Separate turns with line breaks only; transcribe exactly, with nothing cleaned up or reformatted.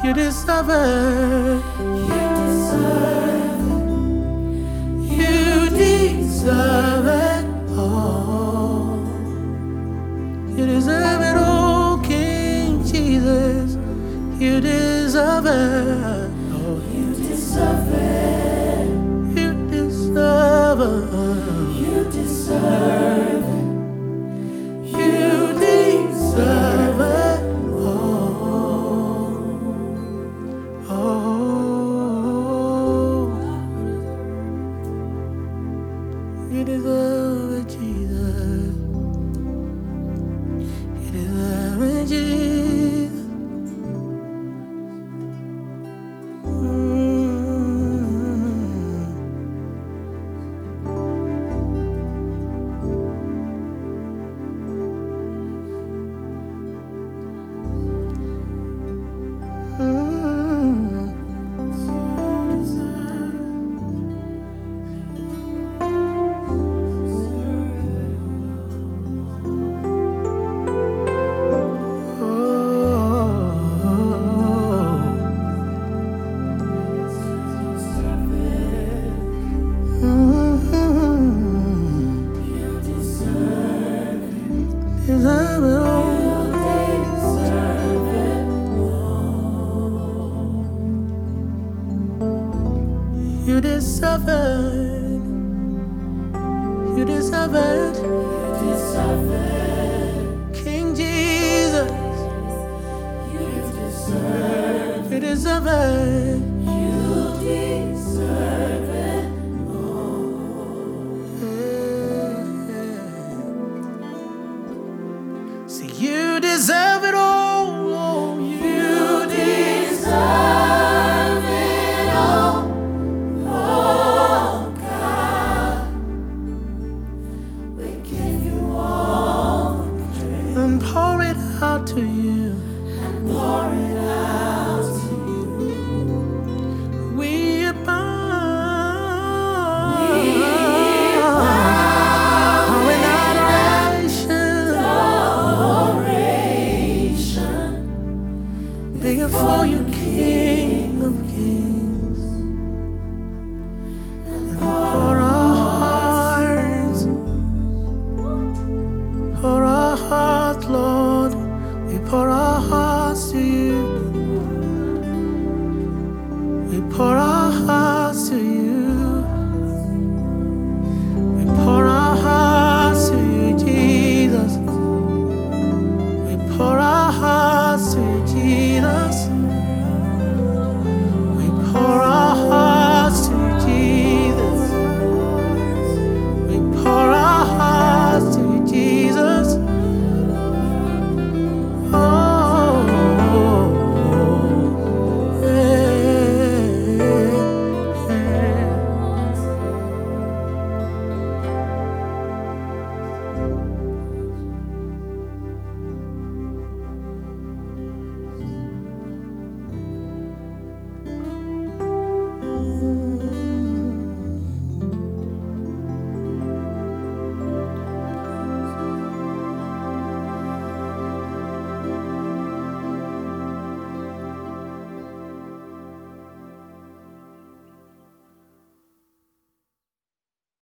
You deserve it.
You deserve it.
You deserve it all. You deserve it all, King Jesus. You deserve it. Oh,
You deserve it.
you deserve it.
You deserve it.
You deserve it all. Oh, you deserve it, Jesus. You deserve it, Jesus. You deserve it. You deserve it.
You deserve it.
King Jesus.
You deserve
You deserve it.
You deserve it.
See, you deserve it all. Oh, you
Deserve it all. Oh God, we give you all the praise
and pour it out to you.
and pour it out to you.
We abound
We
oh, in adoration
adoration
before you, King of Kings.
and
For our hearts, for our hearts, Lord, we pour our hearts to you. We pour our hearts to you. We pour our hearts to you, Jesus. We pour our hearts to you, Jesus. We pour our